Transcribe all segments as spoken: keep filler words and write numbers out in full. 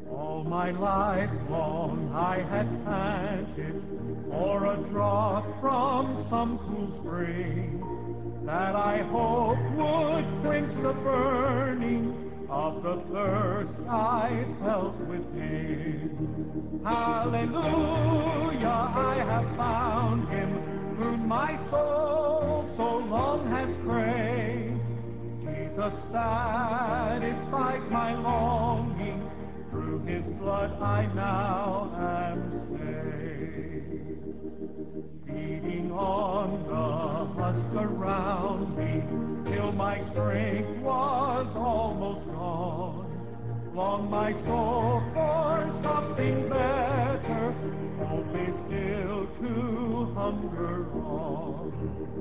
All my life long I had panted for a drop from some cool spring that I hoped would quench the burning of the thirst I felt within. Hallelujah, I have found him whom my soul so long has craved. Jesus satisfies my longings. Through his blood I now am saved. Feeding on the husk around me till my strength was almost gone. Long my soul for something better, hope is still to hunger on.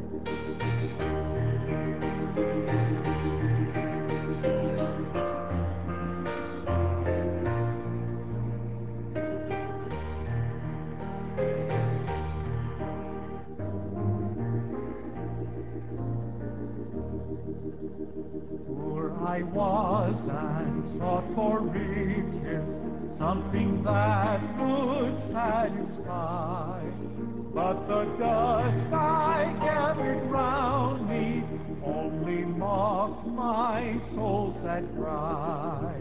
Poor I was and sought for riches, something that would satisfy. But the dust I gathered round me only mocked my soul's sad cry.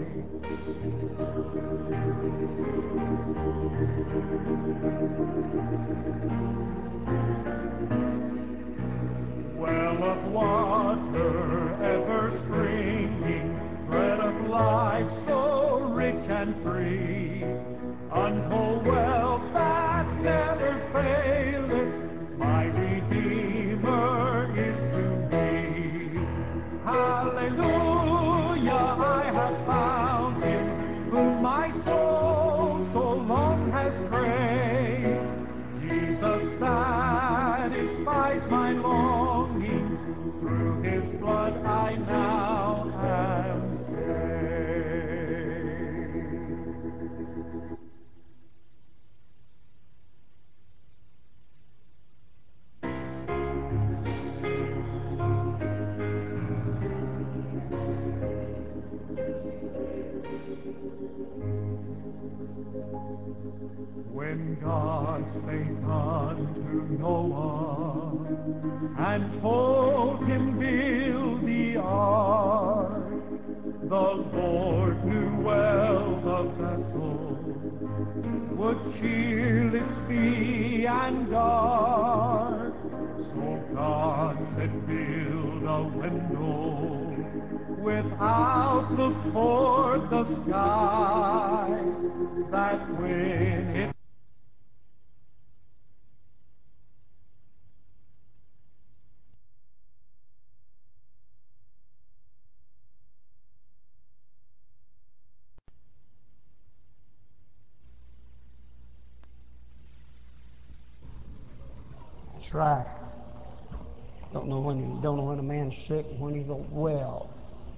Well of water ever springing, bread of life so rich and free, untold wealth that never faileth, my Redeemer is to me. Hallelujah, I have found him whom my soul so long has craved. Jesus satisfies my longings, through his blood I now am saved. When God spake unto Noah and told him build the ark, the Lord knew well the vessel would cheerless be and dark. So God said, build a window with outlook toward the sky, that when it That's right. Don't know when you don't know when a man's sick and when he's well.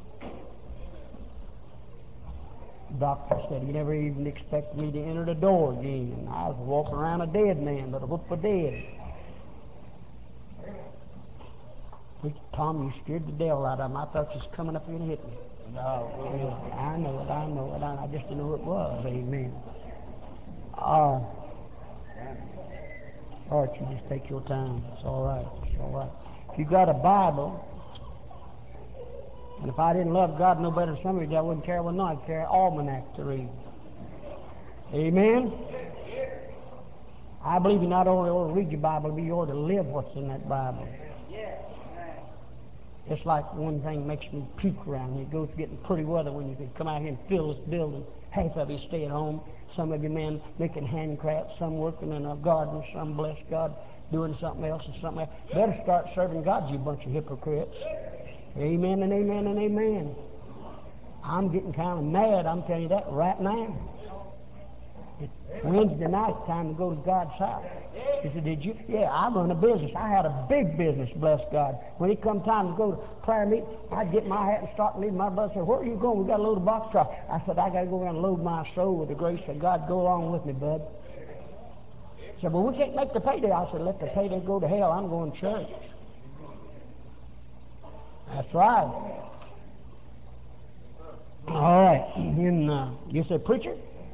The doctor said he never even expected me to enter the door again. I was walking around a dead man, but I looked for dead. Tom, you scared the devil out of him. I thought you was coming up here and hit me. No, Yeah, I know it, I know it, I just didn't know who it was. Amen. Uh, all right, you just take your time. It's all right, it's all right. If you got a Bible, and if I didn't love God no better than some of you, I wouldn't carry one. No, I'd carry an almanac to read. Amen? I believe you not only ought to read your Bible, but you ought to live what's in that Bible. It's like one thing makes me puke around here. It goes getting pretty weather when you can come out here and fill this building. Half of you stay at home. Some of you men making handcrafts, some working in a garden, some, bless God, doing something else and something else. Better start serving God, you bunch of hypocrites. Amen and amen and amen. I'm getting kind of mad, I'm telling you that right now. It's Wednesday night, time to go to God's house. He said, did you? Yeah, I run a business. I had a big business, bless God. When it come time to go to prayer meeting, I'd get my hat and start leaving. My brother said, where are you going? We got to load a box truck. I said, I got to go around and load my soul with the grace of God. Go along with me, bud. He said, well, we can't make the payday. I said, let the payday go to hell. I'm going to church. That's right. All right. And, uh, you say, preacher,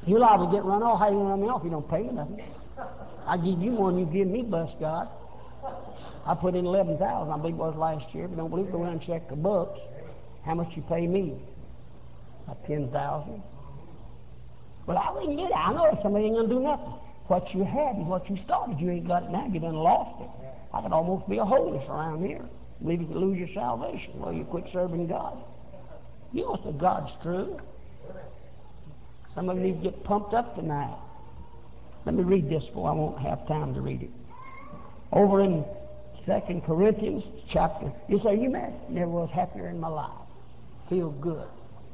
You're liable to get run off. How you going to run me off? You don't pay me nothing. I give you more than you give me, bless God. I put in eleven thousand, I believe it was last year. If you don't believe it, go around and check the books. How much you pay me? About ten thousand. Well, I wouldn't do that. I know somebody ain't going to do nothing. What you had is what you started. You ain't got it now. You done lost it. I could almost be a holiness around here. Believe you could lose your salvation. Well, you quit serving God. You know that God's true. Some of you need to get pumped up tonight. Let me read this for I won't have time to read it. Over in Second Corinthians chapter, you say, you man, never was happier in my life. Feel good.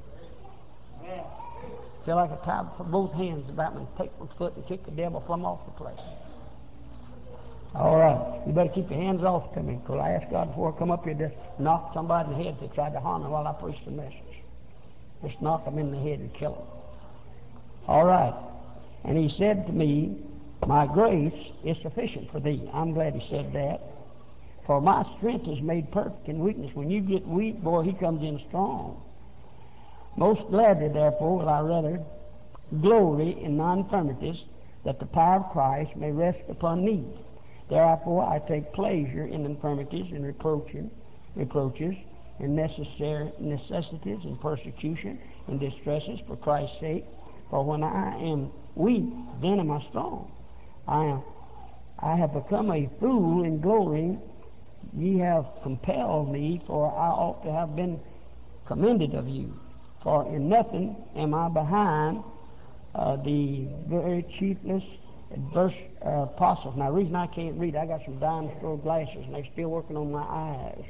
Feel like I tied both hands about me and take my foot and kick the devil plumb off the place. All right, you better keep your hands off to me, because I asked God before I come up here to knock somebody in the head if they tried to harm me while I preach the message. Just knock them in the head and kill them. All right, and he said to me, my grace is sufficient for thee. I'm glad he said that. For my strength is made perfect in weakness. When you get weak, boy, he comes in strong. Most gladly, therefore, will I rather glory in my infirmities, that the power of Christ may rest upon me. Therefore, I take pleasure in infirmities, in reproaching, reproaches, in necessary necessities, in persecution, in distresses, for Christ's sake. For when I am weak, then am I strong. I am, I have become a fool in glorying. Ye have compelled me, for I ought to have been commended of you. For in nothing am I behind uh, the very chiefless verse uh, apostles. Now, the reason I can't read, I got some diamond store glasses, and they're still working on my eyes.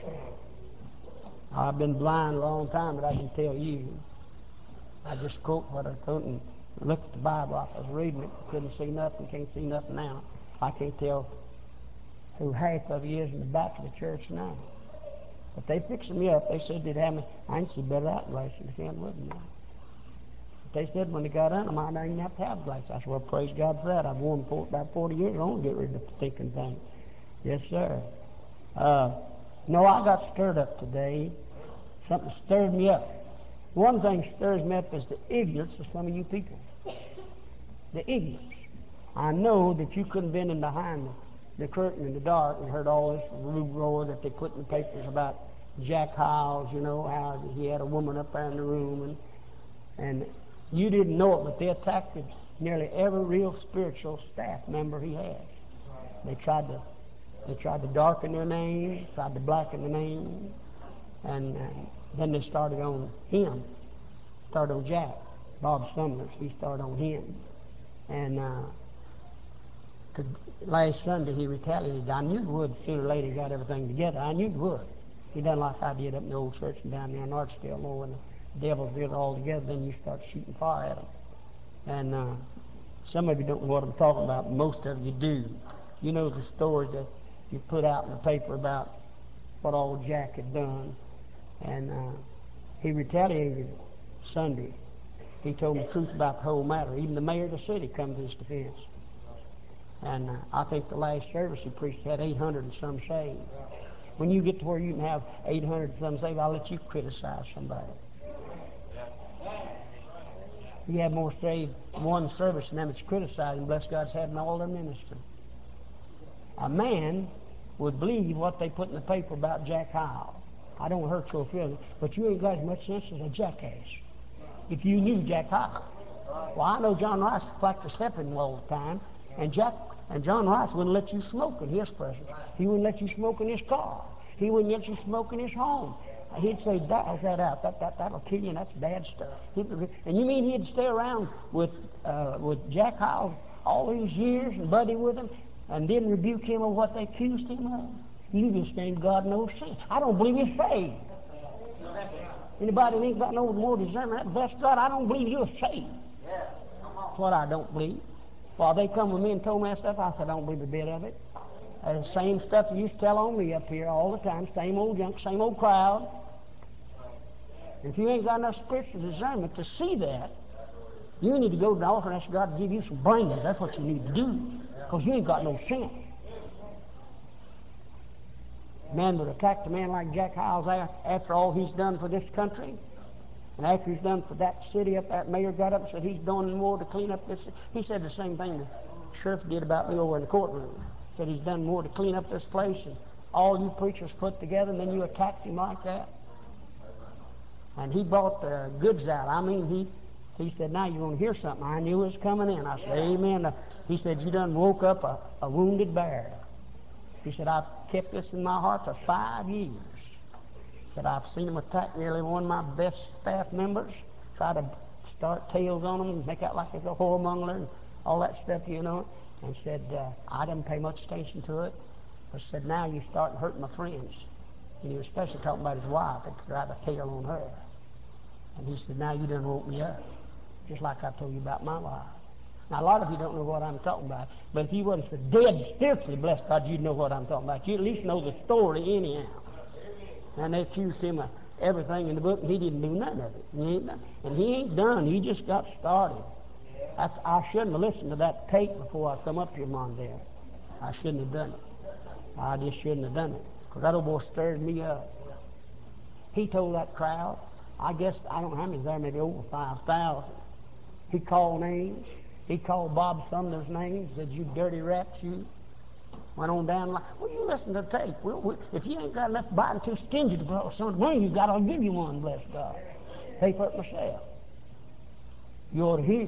I've been blind a long time, but I can tell you. I just quote what I thought and look at the Bible. I was reading it, couldn't see nothing, can't see nothing now. I can't tell who half of you is in the back of the church now. But they fixed me up. They said they'd have me. I ain't see better out glasses if you with me now. But they said when they got on them, I didn't have to have glasses. I said, well, praise God for that. I've worn them for about forty years. I don't get rid of the stinking thing. Yes, sir. Uh, no, I got stirred up today. Something stirred me up. One thing stirs me up is the ignorance of some of you people. The ignorance. I know that you couldn't have been in behind the, the curtain in the dark and heard all this roar that they put in the papers about Jack Hiles, you know, how he had a woman up there in the room, and and you didn't know it, but they attacked nearly every real spiritual staff member he has. They tried to they tried to darken their name, tried to blacken the name, and uh, then they started on him, started on Jack, Bob Summers. He started on him, and uh, to, last Sunday he retaliated. I knew he would sooner or later he got everything together. I knew he would. He done like I did up in the old church and down there in Archdale. More when the devils get it all together, then you start shooting fire at them. And uh, some of you don't know what I'm talking about. Most of you do. You know the stories that you put out in the paper about what old Jack had done. And uh, he retaliated Sunday. He told me the truth about the whole matter. Even the mayor of the city come to his defense. And uh, I think the last service he preached had eight hundred and some saved. When you get to where you can have eight hundred and some saved, I'll let you criticize somebody. You have more saved one service than them that's criticizing, bless God's had in all their ministry. A man would believe what they put in the paper about Jack Hiles. I don't hurt your feelings, but you ain't got as much sense as a jackass. If you knew Jack Hiles. Well, I know John Rice practiced helping all the time, and Jack and John Rice wouldn't let you smoke in his presence. He wouldn't let you smoke in his car. He wouldn't let you smoke in his home. He'd say, dial that out. That, that, that'll kill you, and that's bad stuff. He'd, and you mean he'd stay around with uh, with Jack Hiles all these years and buddy with him and didn't rebuke him of what they accused him of? You just ain't got no sense. I don't believe he's saved. Anybody that ain't got no more discernment, that bless God, I don't believe you're saved. That's what I don't believe. While they come with me and told me that stuff, I said, I don't believe a bit of it. Uh, the same stuff you used to tell on me up here all the time, same old junk, same old crowd. If you ain't got enough spiritual discernment to see that, you need to go to the altar and ask God to give you some brains. That's what you need to do, because you ain't got no sense. Man would attack a man like Jack Hiles after all he's done for this country. And after he's done for that city up, that mayor got up and said he's doing more to clean up this. He said the same thing the sheriff did about me over in the courtroom. He said he's done more to clean up this place, and all you preachers put together, and then you attacked him like that. And he brought the goods out. I mean, he he said, now you're going to hear something. I knew it was coming in. I said, amen. Uh, he said, you done woke up a, a wounded bear. He said, I've kept this in my heart for five years. He said, I've seen him attack nearly one of my best staff members, try to start tails on him and make out like he's a whoremonger and all that stuff, you know. And said, uh, I didn't pay much attention to it. But said, now you're starting hurting my friends. And he was especially talking about his wife that tried to tail on her. And he said, now you done woke me up, just like I told you about my wife. Now, a lot of you don't know what I'm talking about, but if you wasn't so dead spiritually blessed God, you'd know what I'm talking about. You at least know the story anyhow. And they accused him of everything in the book, and he didn't do none of it. He ain't done, and he ain't done. He just got started. I, I shouldn't have listened to that tape before I come up here, Mondale. I shouldn't have done it. I just shouldn't have done it, because that old boy stirred me up. He told that crowd, I guess, I don't know how many there, maybe over five thousand. He called names. He called Bob Sumner's names. Said, you dirty rats, you. Went on down the line. Well, you listen to the tape. Well, we, if you ain't got enough to buy and too stingy to borrow some money you got, I'll give you one, bless God. Pay for it myself. You ought to hear.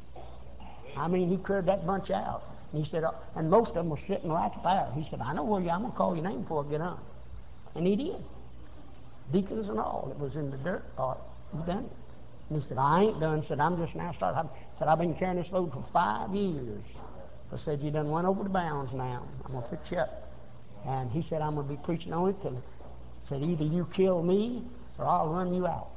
I mean, he cleared that bunch out. And he said, uh, and most of them were sitting right there. He said, I know where you are. I'm going to call your name before I get on. And he did. Deacons and all. It was in the dirt part. He done it. And he said, I ain't done. Said, I'm just now starting. I said, I've been carrying this load for five years. I said, you done went over the bounds now. I'm going to fix you up. And he said, I'm going to be preaching on it till, said, either you kill me or I'll run you out.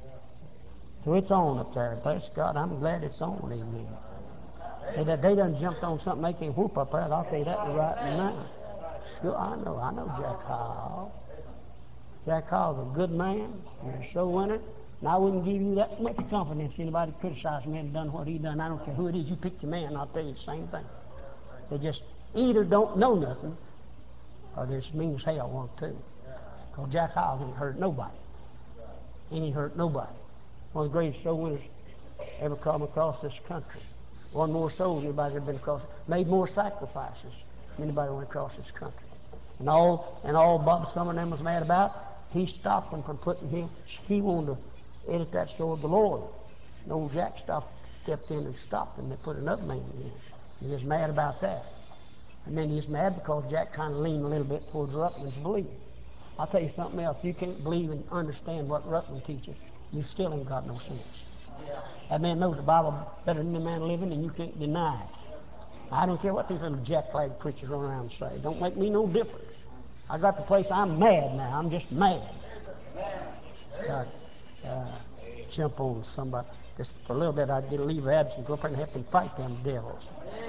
So it's on up there. Bless God, I'm glad it's on. Amen. They, they done jumped on something they can whoop up there. I'll tell you that right now. Sure, I know. I know Jack Hall. Jack Hall's a good man. He's a show winner. And I wouldn't give you that much confidence anybody criticized me and done what he done. I don't care who it is. You pick your man, I'll tell you the same thing. They just either don't know nothing, or they're as mean as hell want to. Because Jack Hall ain't hurt nobody. He ain't hurt nobody. One of the greatest soul winners ever come across this country. Won more souls than anybody ever been across. Made more sacrifices than anybody went across this country. And all and all Bob Sumner and them was mad about, he stopped them from putting him. He wanted to edit that show of the Lord. And old Jack stopped, stepped in and stopped him. They put another man in. He was mad about that. And then he's mad because Jack kind of leaned a little bit towards Ruckman's belief. I'll tell you something else. You can't believe and understand what Ruckman teaches. You still ain't got no sense. That man knows the Bible better than the man living, and you can't deny it. I don't care what these little jack-flag preachers run around and say. It don't make me no difference. I got the place. I'm mad now. I'm just mad. God, uh, jump on somebody. Just for a little bit, I'd get a leave of absence, go up there and help them fight them devils.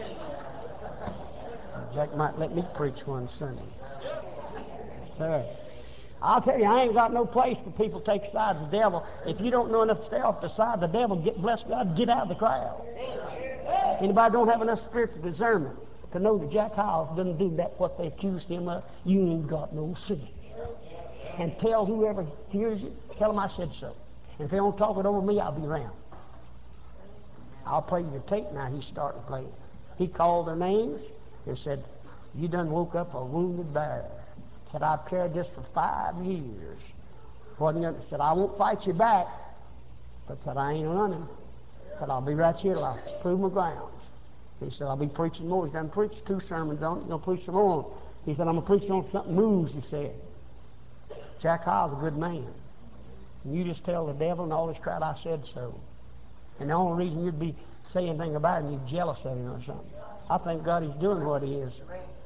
Jack might let me preach one Sunday. Sir, I'll tell you, I ain't got no place for people to take sides of the devil. If you don't know enough to stay off the side of the devil, get bless God, get out of the crowd. Anybody don't have enough spiritual discernment to know that Jack Hyles doesn't do that what they accused him of, you ain't got no sense. And tell whoever hears you, tell them I said so. And if they don't talk it over me, I'll be around. I'll play your tape now. He's starting to play it. He called their names and said, you done woke up a wounded bear. Said, I've carried this for five years. Wasn't gonna, said, I won't fight you back, but said, I ain't running. Said, I'll be right here till I prove my grounds. He said, I'll be preaching more. He's done preached two sermons on it. He's going to preach some more. He said, I'm going to preach on something moves, he said. Jack Hyles a good man. And you just tell the devil and all this crowd I said so. And the only reason you'd be saying anything about him, you're jealous of him or something. I thank God he's doing what he is.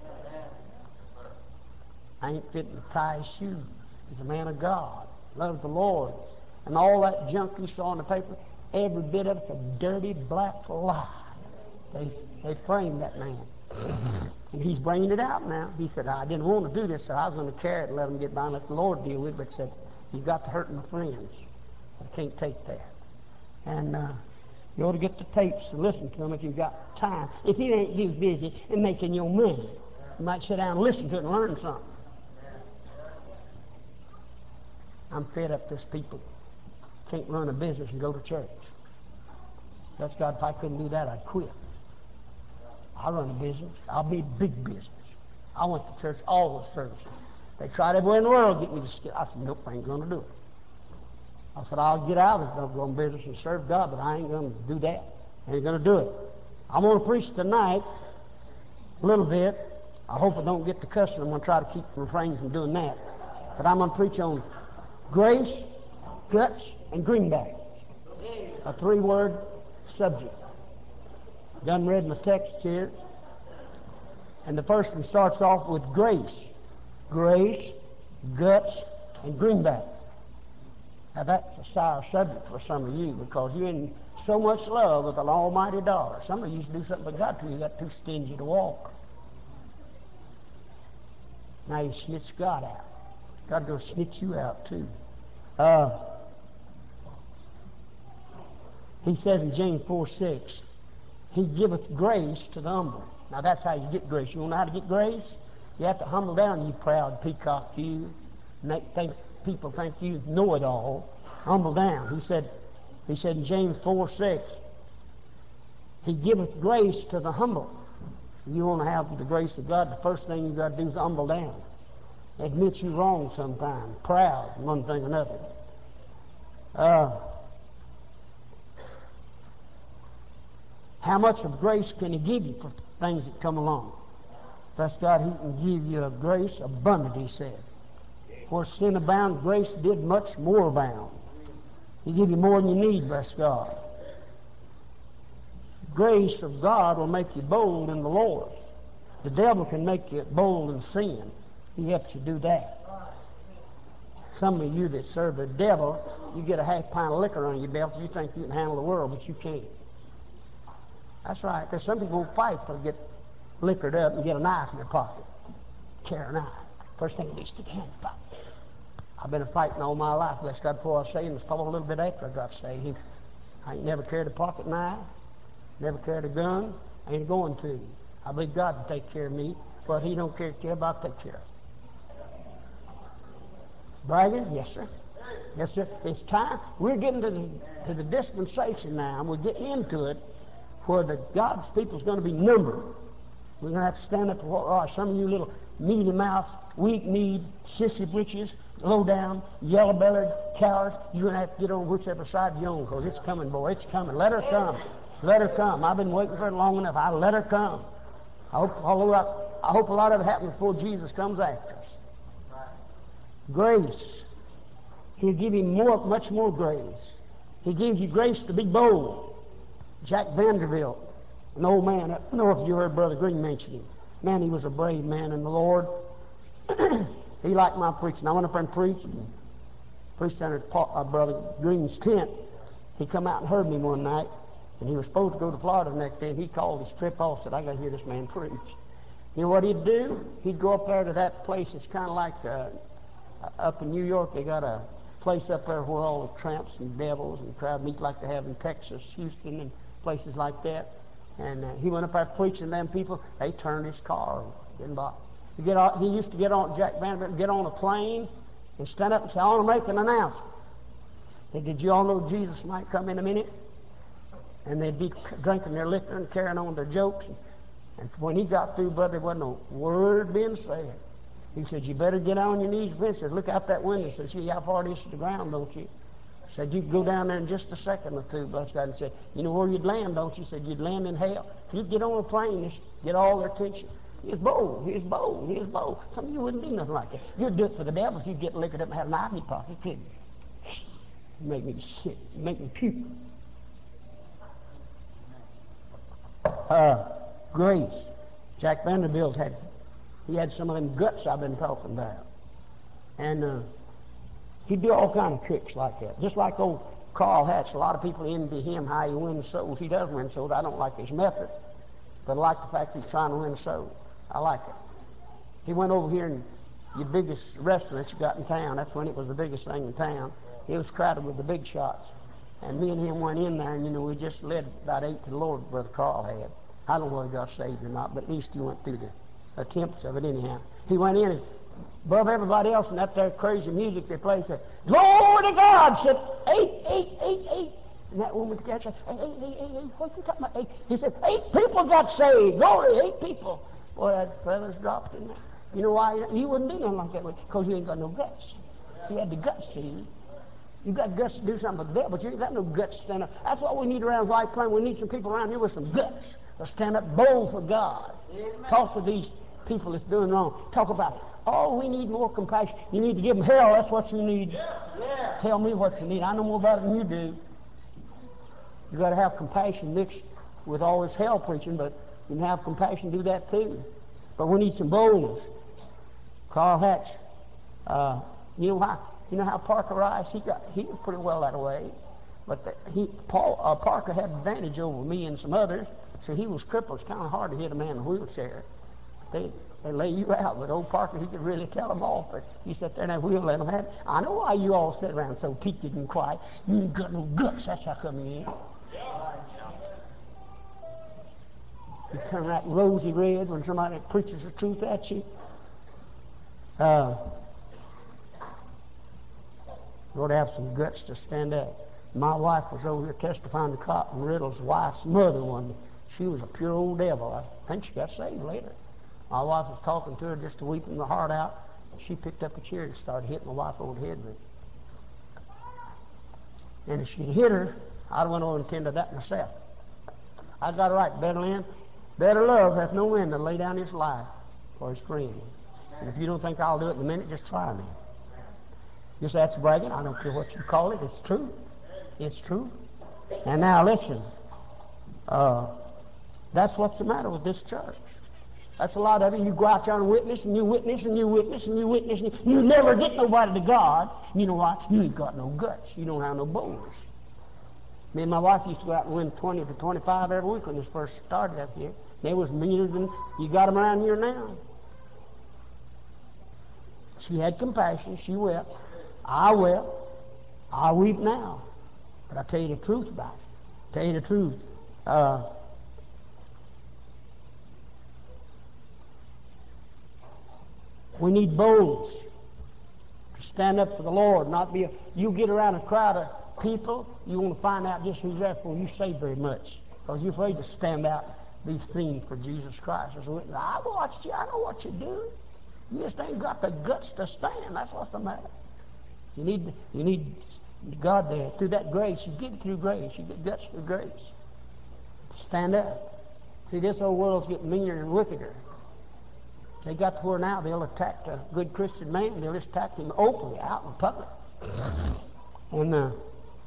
I ain't fitting to tie his shoes. He's a man of God, loves the Lord. And all that junk you saw in the paper, every bit of it's a dirty black lie. They, they framed that man. And he's bringing it out now. He said, I didn't want to do this, so I was going to carry it and let him get by and let the Lord deal with it. But he said, you've got to hurt my friends. I can't take that. And uh, you ought to get the tapes and listen to them if you've got time. If you ain't too busy and making your money, you might sit down and listen to it and learn something. I'm fed up with this people. can't run a business and go to church. That's God, if I couldn't do that, I'd quit. I run a business. I'll be big business. I went to church all the services. They tried everywhere in the world to get me to skip. I said, nope, I ain't going to do it. I said, I'll get out of this going business and serve God, but I ain't going to do that. I ain't going to do it. I'm going to preach tonight a little bit. I hope I don't get to cussing. I'm going to try to keep refrain from doing that. But I'm going to preach on grace, guts, and greenback. A three-word subject. Done read my text here. And the first one starts off with grace. Grace, guts, and greenback. Now that's a sour subject for some of you because you're in so much love with an almighty dollar. Some of you used to do something but got to. You got too stingy to walk. Now you snitch God out. God's going to snitch you out too. Uh, he says in James four six, He giveth grace to the humble. Now that's how you get grace. You want to know how to get grace? You have to humble down, you proud peacock, you. Think, people think you know it all. Humble down. He said, he said in James four six, He giveth grace to the humble. You want to have the grace of God, the first thing you've got to do is humble down. Admit you're wrong sometimes. Proud, one thing or another. Uh, how much of grace can He give you for things that come along? That's God, He can give you a grace abundant, He said. Where sin abound, grace did much more abound. He give you more than you need, bless God. Grace of God will make you bold in the Lord. The devil can make you bold in sin. He helps you do that. Some of you that serve the devil, you get a half pint of liquor on your belt, you think you can handle the world, but you can't. That's right. There's some people who fight to get liquored up and get a knife in their pocket. Carry a knife. First thing they stick a hand in the pocket. I've been fighting all my life, bless God, before I was saved, and it's probably a little bit after I got saved. I ain't never carried a pocket knife, never carried a gun, I ain't going to. I believe God will take care of me, but He don't care, care about take care of me. Bragging? Yes, sir. Yes, sir. It's time. We're getting to the, to the dispensation now, and we're getting into it where the God's people's going to be numbered. We're going to have to stand up for oh, some of you little mealy mouth, weak-kneed, sissy britches, low-down, yellow-bellied cowards. You're going to have to get on whichever side you're on because it's coming, boy. It's coming. Let her come. Let her come. I've been waiting for it long enough. I let her come. I hope, I hope a lot of it happens before Jesus comes after us. Grace. He'll give you more, much more grace. He gives you grace to be bold. Jack Vanderbilt, an old man. I don't know if you heard Brother Green mention him. Man, he was a brave man in the Lord. He liked my preaching. I went up there and preached. And preached under uh, Brother Green's tent. He come out and heard me one night, and he was supposed to go to Florida the next day, and he called his trip off, said, I got to hear this man preach. You know what he'd do? He'd go up there to that place. It's kind of like uh, up in New York, they got a place up there where all the tramps and devils and crowd meet like they have in Texas, Houston, and places like that. And uh, he went up there preaching to them people. They turned his car. Didn't bother. He, get on, he used to get on, Jack Vanderbilt, get on a plane and stand up and say, I want to make an announcement. He said, did you all know Jesus might come in a minute? And they'd be drinking their liquor and carrying on their jokes. And when he got through, brother, there wasn't no word being said. He said, you better get on your knees. He said, look out that window. He said, see how far it is to the ground, don't you? He said, you can go down there in just a second or two, bless God. And said, you know where you'd land, don't you? He said, you'd land in hell. If you'd get on a plane, just get all their attention. He was bold. He was bold. He was bold. Some of you wouldn't do nothing like that. You'd do it for the devil if you'd get liquored up and have a knife in your pocket, couldn't you? You make me sick. You make me puke. Uh, grace. Jack Vanderbilt had, he had some of them guts I've been talking about. And uh, he'd do all kind of tricks like that. Just like old Carl Hatch. A lot of people envy him, how he wins souls. He does win souls. I don't like his method. But I like the fact he's trying to win souls. I like it. He went over here and the biggest restaurant you got in town, that's when it was the biggest thing in town. It was crowded with the big shots. And me and him went in there, and, you know, we just led about eight to the Lord, Brother Carl had. I don't know whether he got saved or not, but at least he went through the attempts of it anyhow. He went in, and above everybody else, and that there crazy music they play said, "Glory to God!" Said, "Eight, eight, eight, eight." And that woman with the cat said, "Hey, hey, hey, hey, hey, what you talking about?" Eight. He said, "Eight people got saved. Glory, eight people." Boy, that feather's dropped in there. You know why? He wouldn't do nothing like that because he ain't got no guts. He had the guts to you. You got guts to do something for the devil, but you ain't got no guts to stand up. That's what we need around Life Plan. We need some people around here with some guts to stand up bold for God. Amen. Talk to these people that's doing wrong. Talk about it. Oh, we need more compassion. You need to give them hell. That's what you need. Yeah. Yeah. Tell me what you need. I know more about it than you do. You got to have compassion mixed with all this hell preaching, but you can have compassion, do that too. But we need some boldness. Carl Hatch, uh, you know how you know how Parker Rice, he got he was pretty well that way, but the, he Paul uh, Parker had advantage over me and some others, so he was crippled. It's kind of hard to hit a man in a wheelchair. They they lay you out, but old Parker, he could really tell them off. But he sat there in that wheel and let them have it. I know why you all sit around so peaked and quiet. You ain't got no guts. That's how come you ain't. You turn that rosy red when somebody preaches the truth at you. Uh, you ought to have some guts to stand up. My wife was over here testifying to Cotton Riddle's wife's mother one day. She was a pure old devil. I think she got saved later. My wife was talking to her just to weep my heart out. She picked up a chair and started hitting my wife over the head with it. And if she'd hit her, I'd went over and tended that myself. I got it right. Better land, better love hath no man than lay down his life for his friend. And if you don't think I'll do it in a minute, just try me. You say that's bragging. I don't care what you call it. It's true. It's true. And now listen. Uh, that's what's the matter with this church. That's a lot of it. You go out there and witness, and you witness, and you witness, and you witness, and you, you never get nobody to God. You know why? You ain't got no guts. You don't have no boldness. Me and my wife used to go out and win twenty to twenty-five every week when this first started up here. They was meaner than you got them around here now. She had compassion. She wept. I wept. I weep now. But I tell you the truth about it. Tell you the truth. Uh, we need boldness to stand up for the Lord, not be a, you get around a crowd of people, you want to find out just who's there for you say very much. Because you're afraid to stand out these things for Jesus Christ. As a witness. I watched you. I know what you're doing. You just ain't got the guts to stand. That's what's the matter. You need, you need God there. Through that grace, you get it through grace. You get guts through grace. Stand up. See, this old world's getting meaner and wickeder. They got to where now they'll attack a good Christian man. They'll just attack him openly out in public. And uh,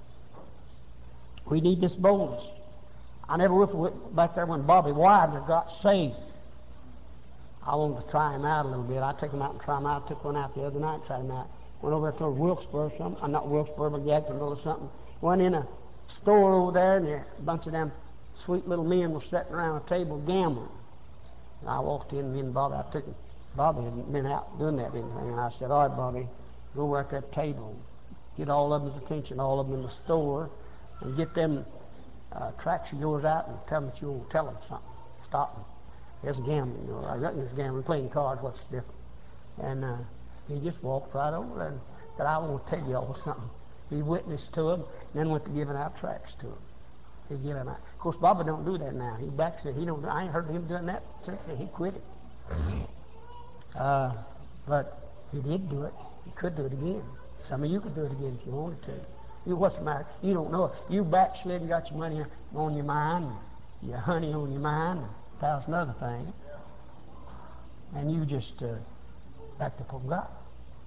we need this boldness. I never went back there when Bobby Widener got saved. I wanted to try him out a little bit. I took him out and try him out. I took one out the other night and tried him out. Went over there to Wilkesboro or something. Uh, not Wilkesboro, but Jacksonville or something. Went in a store over there, and there, a bunch of them sweet little men were sitting around a table gambling. And I walked in, me and Bobby, I took him. Bobby hadn't been out doing that anything. And I said, all right, Bobby, go over at that table. Get all of them's attention, all of them in the store, and get them uh, tracks of yours out and tell them that you will tell them something. Stop them. There's gambling, you know. I reckon there's gambling, playing cards, what's different. And uh, he just walked right over there and said, I want to tell you all something. He witnessed to them, and then went to giving out tracts to them. He gave them out. Of course, Bobby don't do that now. He backsaid. He don't. I ain't heard him doing that since he quit it. Uh, but he did do it. He could do it again. Some of you could do it again if you wanted to. You, what's the matter? You don't know it. You backslid and got your money on your mind, and your honey on your mind, and a thousand other things, and you just uh, backed up on God.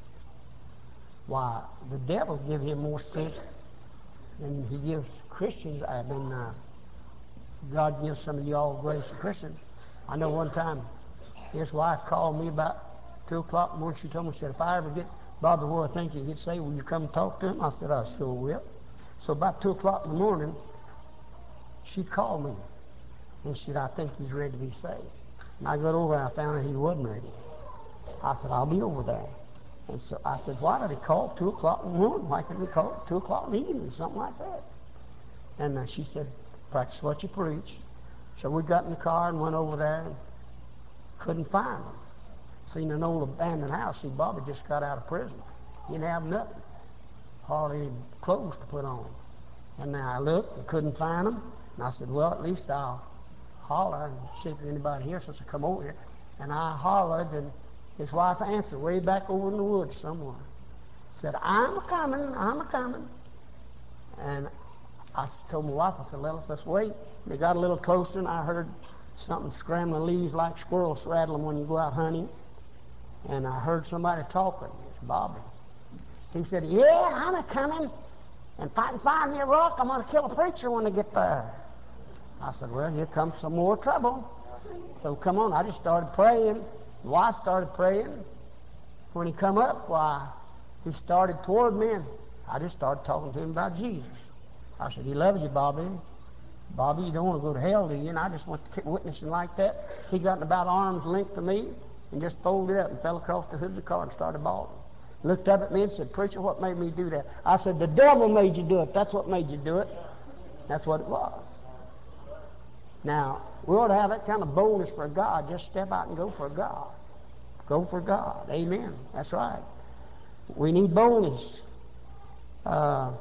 Why, the devil give him more strength than he gives Christians. I mean, uh, God gives some of you all grace to Christians. I know one time his wife called me about two o'clock in the morning. She told me, she said, if I ever get Bobby where I think he gets saved, will you come and talk to him? I said, I sure will. So about two o'clock in the morning, she called me and she said, I think he's ready to be saved. And I got over and I found out he wasn't ready. I said, I'll be over there. And so I said, why did he call at two o'clock in the morning? Why couldn't he call at two o'clock in the evening, something like that? And uh, she said, practice what you preach. So we got in the car and went over there and couldn't find him. Seen an old abandoned house. See, Bobby just got out of prison. He didn't have nothing. Hardly any clothes to put on. And then I looked and couldn't find them. And I said, well, at least I'll holler and see if there's anybody here since I come over here. And I hollered, and his wife answered way back over in the woods somewhere. Said, I'm a-coming, I'm a-coming. And I told my wife, I said, let us let's wait. They got a little closer, and I heard something scrambling leaves like squirrels rattling when you go out hunting. And I heard somebody talking. It's Bobby. He said, yeah, I'm a-coming. And if I can find me a rock, I'm going to kill a preacher when I get there. I said, well, here comes some more trouble. So come on, I just started praying. My wife started praying. When he come up, why, he started toward me, and I just started talking to him about Jesus. I said, he loves you, Bobby. Bobby, you don't want to go to hell, do you? And I just went to keep witnessing like that. He got in about arm's length of me and just folded up and fell across the hood of the car and started bawling. Looked up at me and said, preacher, what made me do that? I said, the devil made you do it. That's what made you do it. That's what it was. Now, we ought to have that kind of boldness for God. Just step out and go for God. Go for God. Amen. That's right. We need boldness. Uh,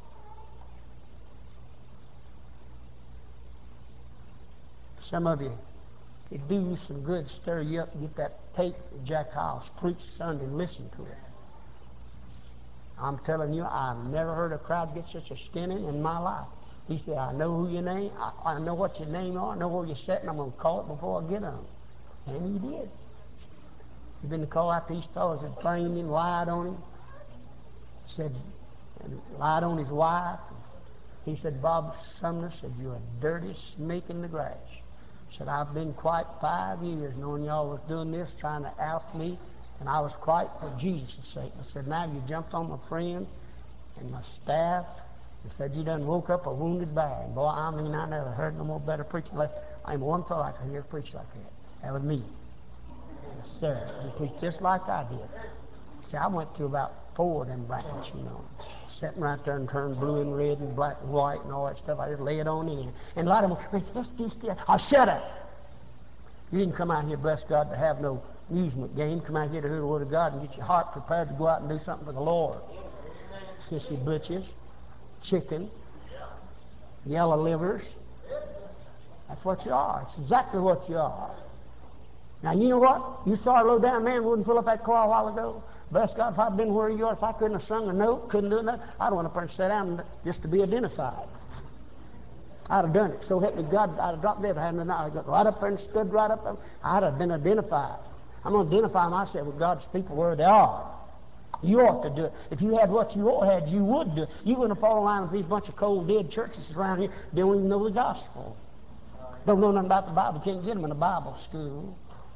some of you, it do you some good, stir you up and get that tape that Jack Hyles preached Sunday and listen to it. I'm telling you, I've never heard a crowd get such a skinning in my life. He said, I know who your name, I, I know what your name are, I know where you're sitting, I'm going to call it before I get on. And he did. He's been to call out these fellows that framed him, lied on him, said, and lied on his wife. He said, Bob Sumner said, you're a dirty snake in the grass. Said, I've been quite five years knowing y'all was doing this, trying to oust me, and I was quite for Jesus' sake. I said, now you jumped on my friends and my staff, and said, you done woke up a wounded bear. And boy, I mean, I never heard no more better preaching. Like, I ain't one fellow I could hear preach like that. That was me. Yes, sir. He preached just like I did. See, I went through about four of them brackets, you know. Sitting right there and turned blue and red and black and white and all that stuff. I just lay it on in. And a lot of them, just, just, just, oh, shut up. You didn't come out here, bless God, to have no amusement game. Come out here to hear the Word of God and get your heart prepared to go out and do something for the Lord. Sissy butches, chicken, yellow livers. That's what you are. It's exactly what you are. Now, you know what? You saw a low down man wouldn't fill up that car a while ago. Bless God, if I'd been where you are, if I couldn't have sung a note, couldn't do nothing, I'd want to up and sit down just to be identified. I'd have done it. So help me God, I'd have dropped dead. I hadn't done I'd have got right up there and stood right up there. I'd have been identified. I'm going to identify myself with God's people where they are. You ought to do it. If you had what you ought had, you would do it. You wouldn't have fallen in line with these bunch of cold, dead churches around here. They don't even know the gospel. Don't know nothing about the Bible. Can't get them in a Bible school.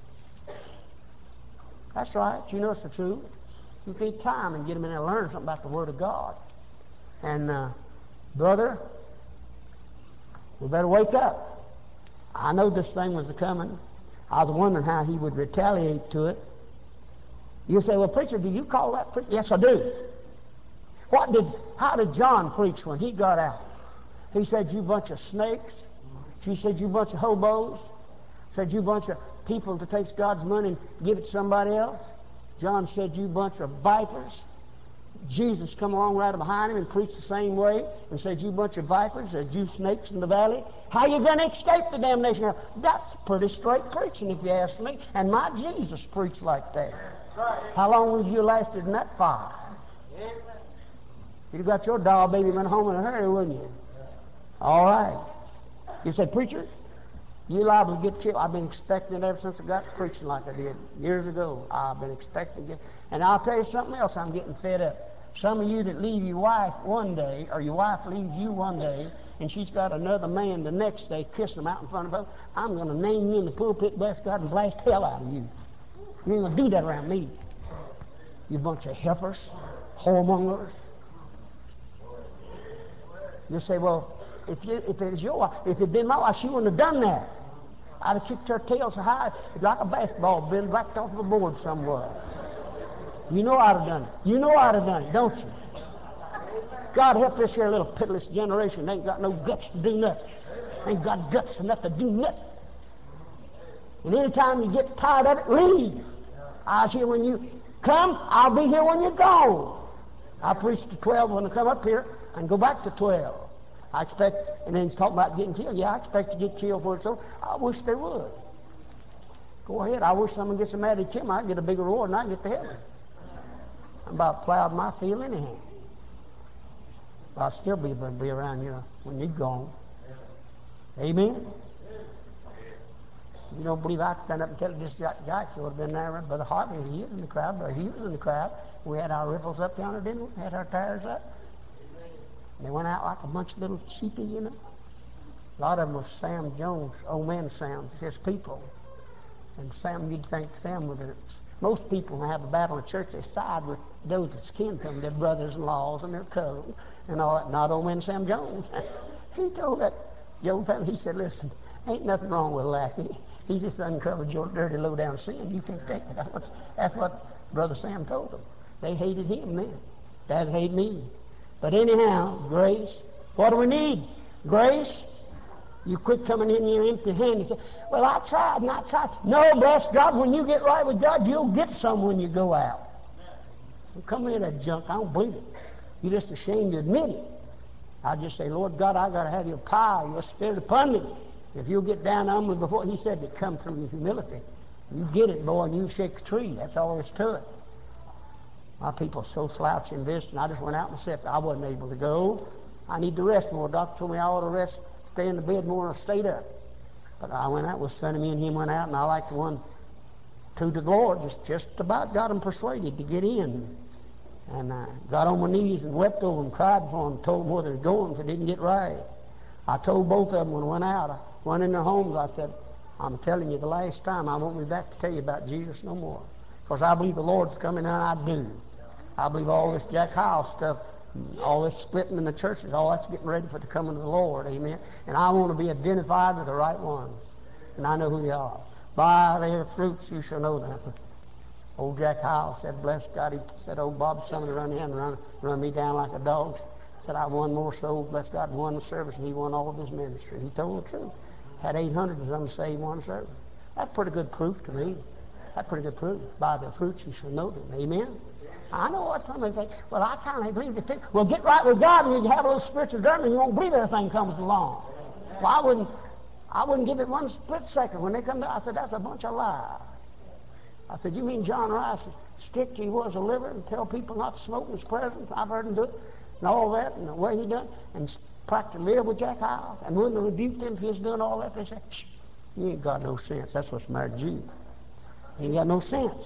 That's right. You know it's the truth. You take time and get them in there and learn something about the Word of God. And, uh, brother, we better wake up. I know this thing was coming. I was wondering how he would retaliate to it. You say, well, preacher, do you call that preacher? Yes, I do. What did, how did John preach when he got out? He said, you bunch of snakes. She said, you bunch of hobos. Said, you bunch of people that takes God's money and give it to somebody else. John said, you bunch of vipers. Jesus come along right behind him and preached the same way and said, you bunch of vipers, said, you snakes in the valley. How you going to escape the damnation? That's pretty straight preaching, if you ask me. And my Jesus preached like that. How long would you lasted in that fire? You'd have got your doll baby went home in a hurry, wouldn't you? All right. You said, preacher, you liable to get killed. I've been expecting it ever since I got preaching like I did years ago. I've been expecting it. And I'll tell you something else, I'm getting fed up. Some of you that leave your wife one day, or your wife leaves you one day, and she's got another man the next day kissing them out in front of us, I'm going to name you in the pulpit, bless God, and blast hell out of you. You ain't going to do that around me. You bunch of heifers, whoremongers. You say, well, if, you, if it was your wife, if it had been my wife, she wouldn't have done that. I'd have kicked her tail so high, like a basketball, been backed off the board somewhere. You know I'd have done it. You know I'd have done it, don't you? God help this here little pitiless generation. They ain't got no guts to do nothing. Ain't got guts enough to do nothing. And anytime you get tired of it, leave. I was here when you come, I'll be here when you're gone. I preached to twelve when I come up here and go back to twelve. I expect, and then he's talking about getting killed. Yeah, I expect to get killed for it, so I wish they would. Go ahead. I wish someone gets so mad at him, I'd get a bigger reward and I'd get to heaven. I'm about plowed my field anyhow. But I'll still be, be around you when you're gone. Amen? You don't believe I stand up and tell this guy, he would have been there. Brother Harvey, he was in the crowd. Brother Hughes was in the crowd. We had our riffles up yonder, didn't we? Had our tires up. And they went out like a bunch of little sheepy, you know. A lot of them was Sam Jones, old man Sam, his people. And Sam, you'd think Sam was a... Most people, when they have a battle in church, they side with those that's kin to them, their brothers-in-laws and their cousins and all that. Not old man Sam Jones. He told that Joe family, he said, listen, ain't nothing wrong with Lackey. He just uncovered your dirty, low-down sin. You can't take it. That's what Brother Sam told them. They hated him then. Dad hated me. But anyhow, grace. What do we need? Grace. You quit coming in here empty-handed. You say, well, I tried and I tried. No, bless God, when you get right with God, you'll get some when you go out. Don't come in that junk. I don't believe it. You're just ashamed to admit it. I just say, Lord God, I got to have your power, your spirit upon me. If you'll get down humbly before, he said to come through your humility. You get it, boy, and you shake a tree. That's all there is to it. My people are so slouchy in this, and I just went out myself. I wasn't able to go. I need to rest more. Doctor told me I ought to rest, stay in the bed more, and I stayed up. But I went out with Sonny, me and him went out, and I like the one to the Lord, just, just about got him persuaded to get in. And I got on my knees and wept over them, cried for them, told them where they're going if it didn't get right. I told both of them when I went out, I went in their homes, I said, I'm telling you the last time, I won't be back to tell you about Jesus no more. Because I believe the Lord's coming, and I do. I believe all this Jack Howell stuff, all this splitting in the churches, all that's getting ready for the coming of the Lord, amen. And I want to be identified with the right ones. And I know who they are. By their fruits you shall know them. Old Jack Howell said, bless God, he said, old Bob Sumner run in and run, run me down like a dog. Said, I won more souls, bless God, in one service, and he won all of his ministry. He told the truth. Had eight hundred of them saved one service. That's pretty good proof to me. That's pretty good proof. By their fruits you shall know them. Amen? I know what somebody think. Well, I kind of believe it. Well, get right with God, and you have a little spiritual journey, and you won't believe everything comes along. Well, I wouldn't, I wouldn't give it one split second. When they come to, I said, that's a bunch of lies. I said, you mean John Rice stick to he was a liver and tell people not to smoke in his presence? I've heard him do it, and all that, and the way he done it, and practically live with Jack Howell, and wouldn't have rebuked him if he was doing all that. They say, shh, you ain't got no sense. That's what's married to you. You ain't got no sense.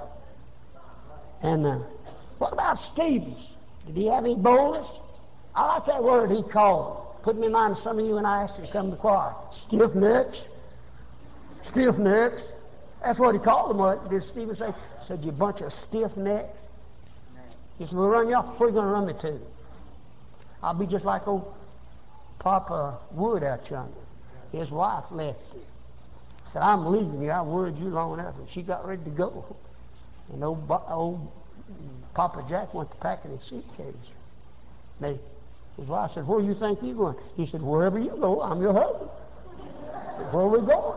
And uh, what about Stevens? Did he have any boldness? I like that word he called. Put me in mind of some of you and I asked him to come to the choir. Stiff necks. Stiff necks. That's what he called them. What did Stephen say? He said, you bunch of stiff necks. He said, we'll run you off. Where are you going to run me to? I'll be just like old Papa Wood out yonder. His wife left him. Said, I'm leaving you. I worried you long enough. And she got ready to go. And old, old Papa Jack went to packing his suitcase. They, his wife said, where do you think you're going? He said, wherever you go, I'm your husband. Where are we going?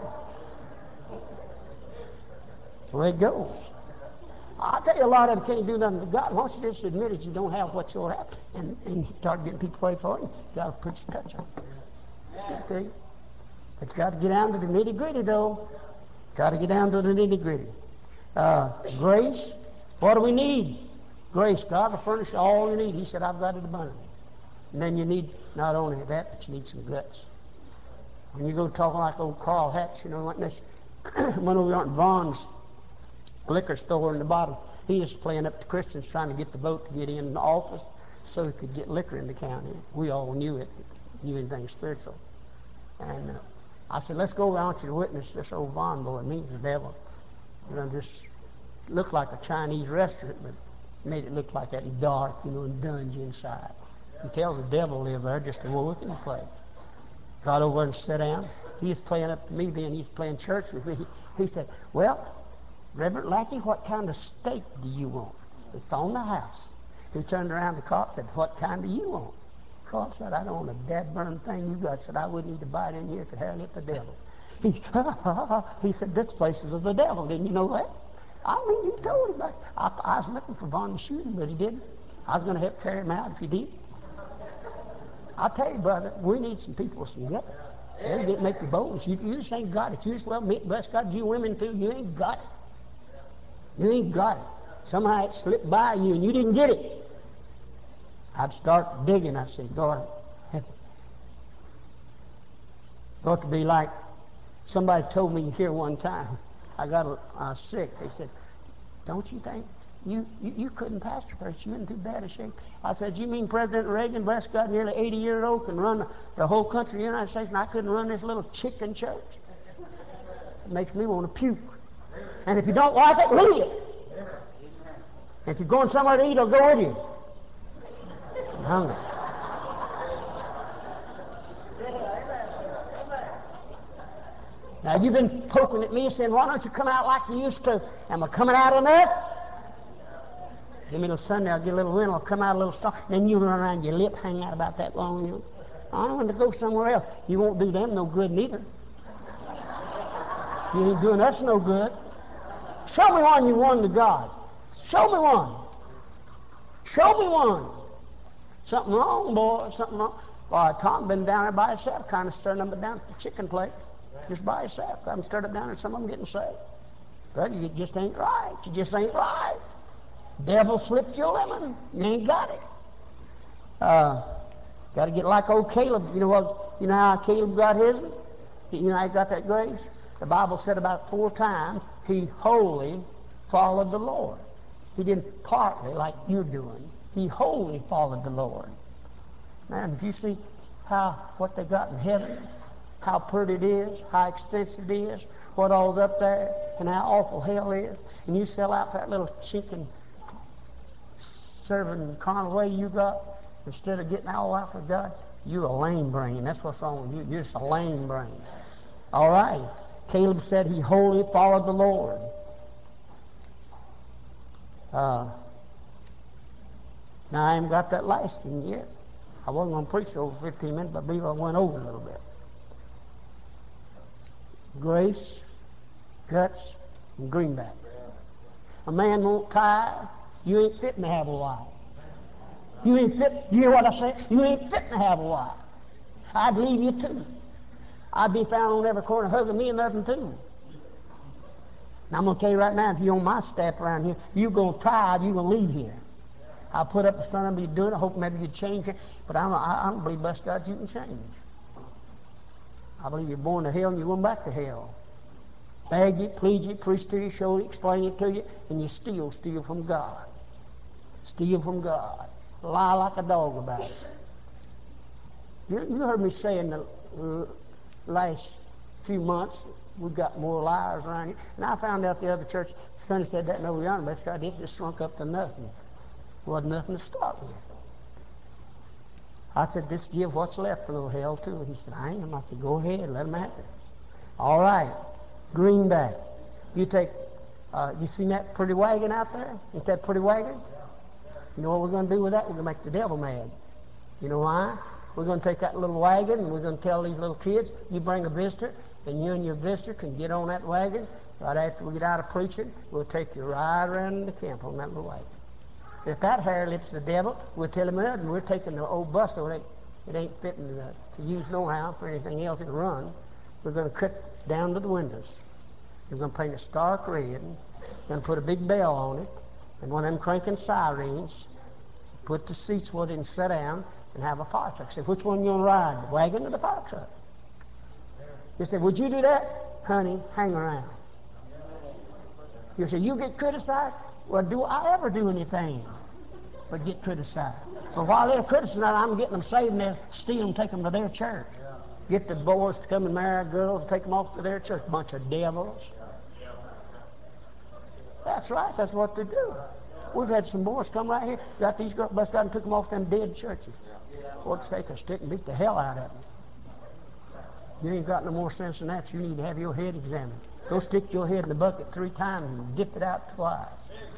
Where it goes. I'll tell you, a lot of them can't do nothing for God. Once you just admit it, you don't have what you'll have, and, and start getting people to pray for it, you got to put your touch on it. Okay? But you got to get down to the nitty-gritty, though. Got to get down to the nitty-gritty. Uh, grace, what do we need? Grace. God will furnish all you need. He said, I've got it abundantly. And then you need not only that, but you need some guts. When you go talking like old Carl Hatch, you know, like this, went over on Vaughn's liquor store in the bottom. He was playing up to Christians trying to get the vote to get in the office so he could get liquor in the county. We all knew it, knew anything spiritual. And uh, I said, let's go. I want you to witness this old Vaughn boy. It means the devil. You know, just looked like a Chinese restaurant, but made it look like that dark, you know, and dungeon inside. You tell the devil lived there, just a working place. Got over and sat down. He was playing up to me then. He was playing church with me. He said, well, Reverend Lackey, what kind of steak do you want? It's on the house. He turned around to Carl and said, what kind do you want? Carl said, I don't want a dead-burn thing you got. Said, I wouldn't need to buy it in here if it hadn't hit the devil. He, he said, this place is of the devil. Didn't you know that? I mean, he told him that. I, I was looking for Vaughn to shoot him, but he didn't. I was going to help carry him out if he did. I tell you, brother, we need some people with some guts. They'll get make you bold. You, you just ain't got it. You just, well, bless God, you women too, you ain't got it. You ain't got it. Somehow it slipped by you and you didn't get it. I'd start digging. I'd say, God, it ought to be like somebody told me here one time. I got uh, sick. They said, don't you think you, you, you couldn't pastor first? You're in too bad a shape. I said, you mean President Reagan, bless God, nearly eighty years old, can run the, the whole country of the United States, and I couldn't run this little chicken church? It makes me want to puke. And if you don't like it, leave it. If you're going somewhere to eat, I'll go with you. I'm hungry. Now, you've been poking at me saying, why don't you come out like you used to? Am I coming out enough? Give me a little Sunday, I'll get a little wind, I'll come out a little strong. Then you run around, your lip hang out about that long. You know? I don't want to go somewhere else. You won't do them no good neither. You ain't doing us no good. Show me one you won to God. Show me one. Show me one. Something wrong, boy, something wrong. Boy, Tom been down there by himself, kind of stirring them down at the chicken plate. Just by himself. I'm stirred up down there, some of them getting saved. But you just ain't right. You just ain't right. Devil slipped your lemon. You ain't got it. Uh, got to get like old Caleb. You know what? You know how Caleb got his? You know how he got that grace? The Bible said about four times he wholly followed the Lord. He didn't partly like you're doing. He wholly followed the Lord. Man, if you see how what they got in heaven, how pretty it is, how extensive it is, what all's up there, and how awful hell is, and you sell out that little chicken serving carnal way you got, instead of getting all out for God, you're a lame brain. That's what's wrong with you. You're just a lame brain. All right. Caleb said he wholly followed the Lord. Uh, now, I haven't got that last thing yet. I wasn't going to preach over fifteen minutes, but I believe I went over a little bit. Grace, guts, and greenback. A man won't tithe, you ain't fitting to have a wife. You ain't fit, you hear what I say? You ain't fitting to have a wife. I'd leave you too. I'd be found on every corner hugging me and nothing too. Now I'm going to tell you right now, if you're on my staff around here, you're going to tithe, you're going to leave here. I'll put up in front of you doing it, I hope maybe you change it, but I don't, I, I don't believe, bless God, you can change. I believe you're born to hell and you're going back to hell. Beg you, plead you, preach to you, show you, explain it to you, and you steal, steal from God. Steal from God. Lie like a dog about it. You, you heard me say in the uh, last few months, we've got more liars around here. And I found out the other church, Sonny said that, no, yonder, bless God, it just shrunk up to nothing. Wasn't nothing to start with. I said, just give what's left a little hell to it. He said, I am. I said, go ahead, let them have it. All right, greenback. You take, uh, you seen that pretty wagon out there? Ain't that pretty wagon? You know what we're going to do with that? We're going to make the devil mad. You know why? We're going to take that little wagon and we're going to tell these little kids, you bring a visitor, and you and your visitor can get on that wagon. Right after we get out of preaching, we'll take you right around the camp on that little wagon. If that hair lips the devil, we'll tell him that, and we're taking the old bus, so it ain't, it ain't fitting to, to use no how for anything else to run. We're going to cut down to the windows. We're going to paint it stark red. We're going to put a big bell on it, and one of them cranking sirens. Put the seats with it and sit down and have a fire truck. Say, which one you going to ride, the wagon or the fire truck? You say, would you do that? Honey, hang around. You say, you get criticized? Well, do I ever do anything but get criticized? So while they're criticizing, I'm getting them saved and they'll steal them, take them to their church. Get the boys to come and marry girls, take them off to their church. Bunch of devils. That's right, that's what they do. We've had some boys come right here, got these girls busted out and took them off them dead churches. Lord, take a stick and beat the hell out of them. You ain't got no more sense than that. You need to have your head examined. Go stick your head in the bucket three times and dip it out twice.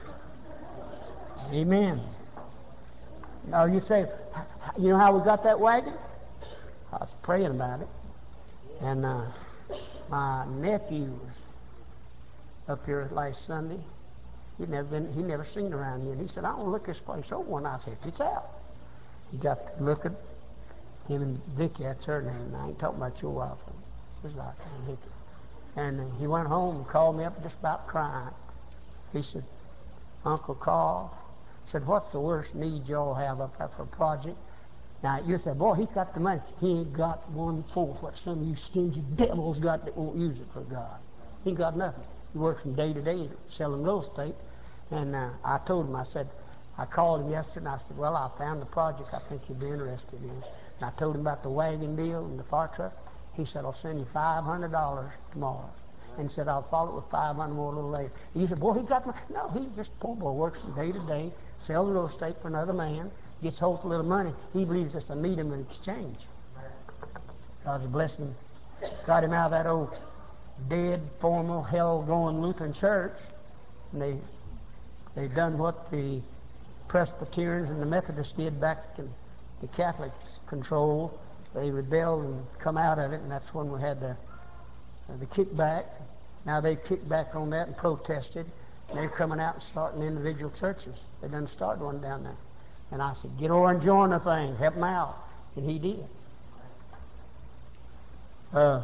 Amen. Now you say, you know how we got that wagon? I was praying about it. And uh, my nephew was up here last Sunday. He'd never been, he'd never seen around here. And he said, I want to look this place over. And I said, it's out. He got to looking. Him and Vicky, that's her name. And I ain't talking about your wife. It was like Vicky. And uh, he went home and called me up just about crying. He said, Uncle Carl, said, what's the worst need y'all have up there for a project? Now, you said, boy, he's got the money. He ain't got one-fourth what some of you stingy devils got that won't use it for God. He ain't got nothing. He works from day to day selling real estate. And uh, I told him, I said, I called him yesterday, and I said, well, I found the project I think you'd be interested in. And I told him about the wagon deal and the fire truck. He said, I'll send you five hundred dollars tomorrow. And he said, I'll follow it with five hundred more a little later. He said, boy, he got my... No, he just, poor boy, works from day to day, sells real estate for another man, gets hold of a little money. He believes it's a medium in exchange. God's blessing. Got him out of that old dead, formal, hell-going Lutheran church. And they, they done what the Presbyterians and the Methodists did back in the Catholics' control. They rebelled and come out of it, and that's when we had the, uh, the kickback. Now they've kicked back on that and protested. And they're coming out and starting individual churches. They done started one down there. And I said, get over and join the thing. Help him out. And he did. Uh,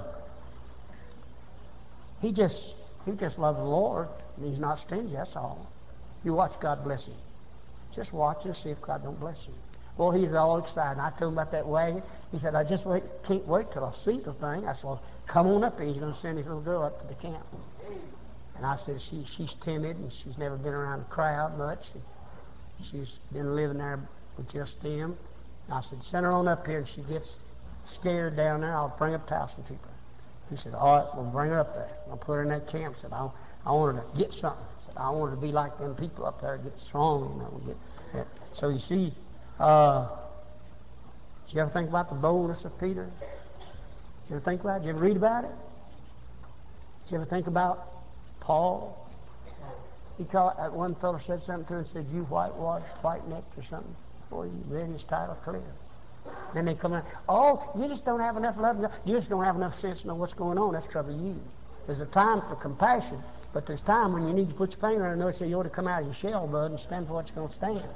he just he just loves the Lord, and he's not stingy, that's all. You watch God bless him. Just watch and see if God don't bless him. Well, he's all excited. I told him about that wagon. He said, I just wait, can't wait till I see the thing. I said, well, come on up here. He's going to send his little girl up to the camp. And I said, she, she's timid, and she's never been around a crowd much. She's been living there with just them. I said, send her on up here, and she gets scared down there. I'll bring up Towson to her. He said, all right, we'll bring her up there. I'll put her in that camp. I said, I, I want her to get something. I said, I want her to be like them people up there, get strong, you know. Get, get. So you see, uh, did you ever think about the boldness of Peter? Did you ever think about it? Did you ever read about it? Did you ever think about Paul? He called, that one fellow said something to him and said, you whitewashed, white-necked or something. Boy, you read his title clear. Then they come out, oh, you just don't have enough love. You just don't have enough sense to know what's going on. That's trouble you. There's a time for compassion, but there's time when you need to put your finger on it and say you ought to come out of your shell, bud, and stand for what you're going to stand.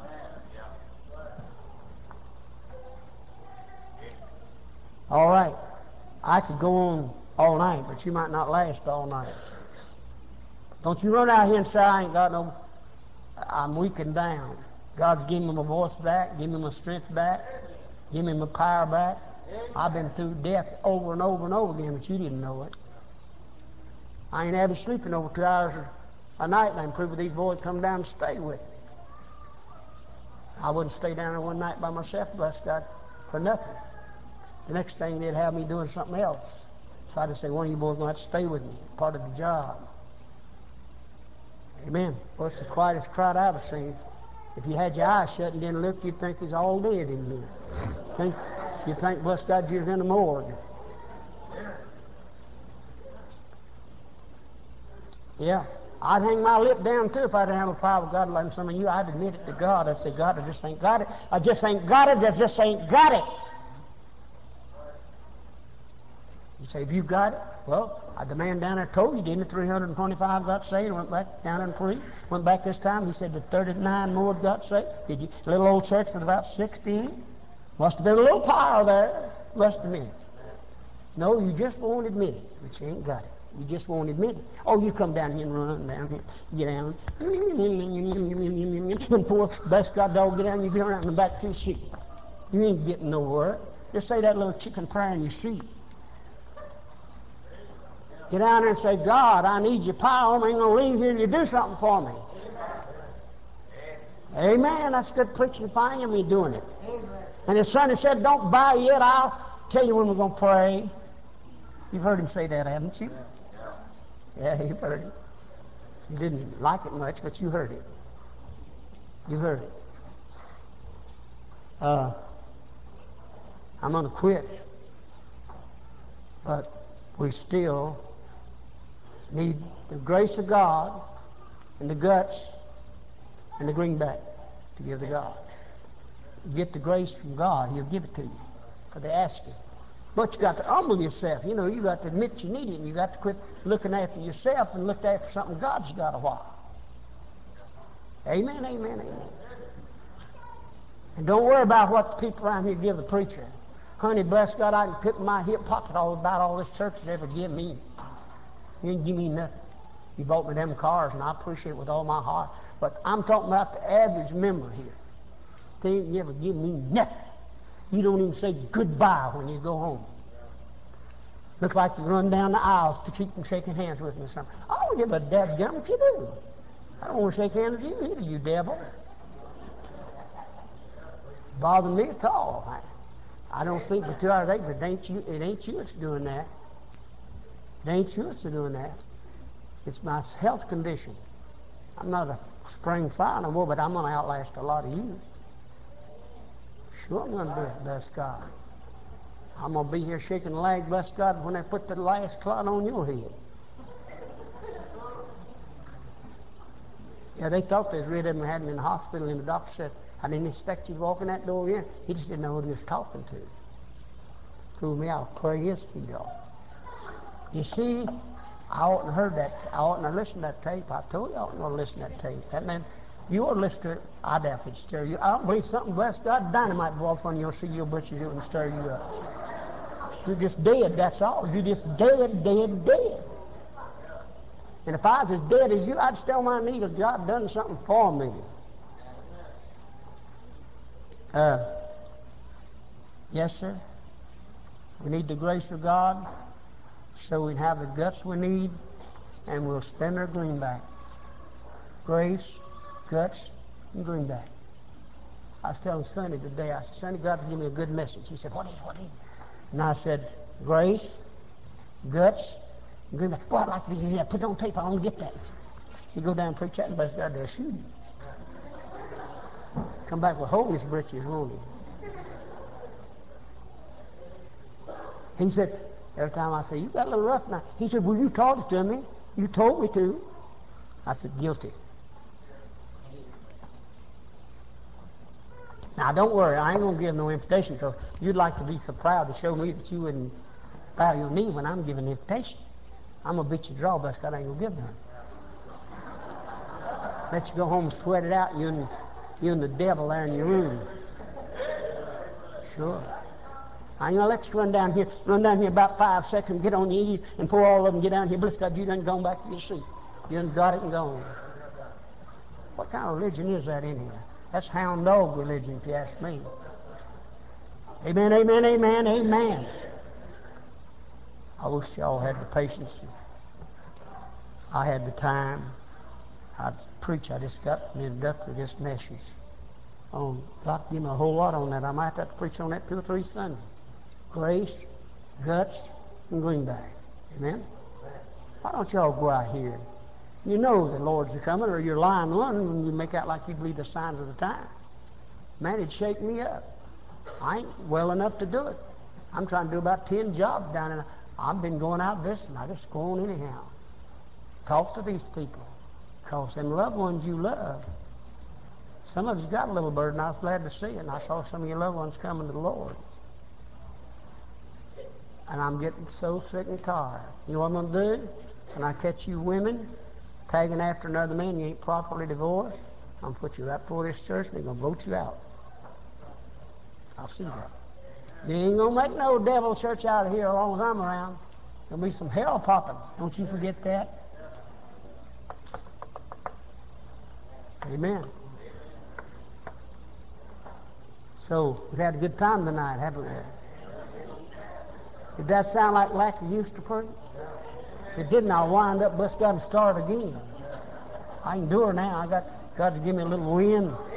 All right. I could go on all night, but you might not last all night. Don't you run out here and say, I ain't got no, I'm weak and down. God's giving me my voice back, giving me my strength back, giving me my power back. I've been through death over and over and over again, but you didn't know it. I ain't having sleeping over two hours a night, and I can prove with these boys come down and stay with me. I wouldn't stay down there one night by myself, bless God, for nothing. The next thing, they'd have me doing something else. So I just say, one of you boys going to have to stay with me, part of the job. Amen. Well, it's the quietest crowd I've ever seen. If you had your eyes shut and didn't look, you'd think he's all dead in here. Think, you'd think, bless God, you're in the morgue. Yeah. I'd hang my lip down, too, if I didn't have a power of God like some of you. I'd admit it to God. I'd say, God, I just ain't got it. I just ain't got it. I just ain't got it. You say, have you got it? Well, the man down there told you, didn't it? three hundred twenty-five got saved, went back down and preached. Went back this time, he said that thirty-nine more got saved. Did you? A little old church with about sixteen. Must have been a little power there. Must have been. No, you just won't admit it, but you ain't got it. You just won't admit it. Oh, you come down here and run down here, get down. And poor best God dog, get down, you get around the back to your seat. You ain't getting nowhere. Just say that little chicken prayer in your seat. Get down there and say, God, I need your power. I ain't going to leave here till you do something for me. Amen. Amen. That's good preaching. Finding me doing it. Amen. And his son said, don't bow yet. I'll tell you when we're going to pray. You've heard him say that, haven't you? Yeah, you've heard it. You didn't like it much, but you heard it. You heard it. Uh, I'm going to quit. But we still need the grace of God and the guts and the greenback to give to God. You get the grace from God, He'll give it to you for the asking. But you got to humble yourself. You know, you got to admit you need it, and you got to quit looking after yourself and look after something God's got a while. Amen, amen, amen. And don't worry about what the people around here give the preacher. Honey, bless God, I can put in my hip pocket all about all this church has ever give me. You didn't give me nothing. You bought me them cars, and I appreciate it with all my heart. But I'm talking about the average member here. They ain't never give me nothing. You don't even say goodbye when you go home. Look like you run down the aisles to keep from shaking hands with me or something. I don't give a dadgum if you do. I don't want to shake hands with you either, you devil. Bother me at all. I, I don't sleep for two hours a day, but it ain't you, it ain't you that's doing that. It ain't you that's doing that. It's my health condition. I'm not a spring fire no more, but I'm going to outlast a lot of you. Sure I'm going to do it, bless God. I'm going to be here shaking the leg, bless God, when they put the last clot on your head. Yeah, they thought they was rid of him and had him in the hospital, and the doctor said, I didn't expect you to walk in that door in. He just didn't know who he was talking to. Fooled me, I'll pray his feet off. You see, I oughtn't have heard that. I oughtn't have listened to that tape. I told you I oughtn't have listened to that tape. That man, you ought to listen to it. I definitely stir you. I don't believe something, bless God, dynamite go off on you. You'll see your britches and stir you up. You're just dead, that's all. You're just dead, dead, dead. And if I was as dead as you, I'd still my need of God done something for me. Uh, yes, sir. We need the grace of God so we have the guts we need, and we'll spend our greenback. Grace, guts, and greenback. I was telling Sonny today, I said, Sonny, God give me a good message. He said, what is, what is? And I said, grace, guts, and greenback. Boy, I'd like to be here. Put it on tape. I want to get that. You go down and preach that, and bless God, they'll shoot you. Come back with holiness britches, won't he? He said, every time I say, you got a little rough now. He said, well, you taught it to me. You told me to. I said, guilty. Now, don't worry. I ain't going to give no invitation, because you'd like to be so proud to show me that you wouldn't bow your knee when I'm giving an invitation. I'm going to beat you draw, but I ain't going to give none. Let you go home and sweat it out, you and, you and the devil there in your room. Sure. I ain't going to let you run down here, run down here about five seconds, get on your knees, and before all of them get down here, bless God, you done gone back to your seat. You done got it and gone. What kind of religion is that in here? That's hound dog religion, if you ask me. Amen, amen, amen, amen. I wish y'all had the patience. I had the time. I'd preach. I just got an introductory this message. Um, God give me a whole lot on that. I might have to preach on that two or three Sundays. Grace, guts, and greenback. Amen? Why don't y'all go out here? You know the Lord's coming, or you're lying one when you make out like you believe the signs of the time. Man, it'd shake me up. I ain't well enough to do it. I'm trying to do about ten jobs down there. I've been going out this, and I just go on anyhow. Talk to these people. Because them loved ones you love, some of you's got a little burden. I was glad to see it, and I saw some of your loved ones coming to the Lord. And I'm getting so sick and tired. You know what I'm going to do? When I catch you women tagging after another man, you ain't properly divorced, I'm going to put you right before this church, and they're going to vote you out. I'll see that. You ain't going to make no devil church out of here as long as I'm around. There'll be some hell popping. Don't you forget that. Amen. So, we've had a good time tonight, haven't we? Did that sound like lack of use to preach? If it didn't, I'll wind up, bless God, and start again. I can do her now. I got God to give me a little wind.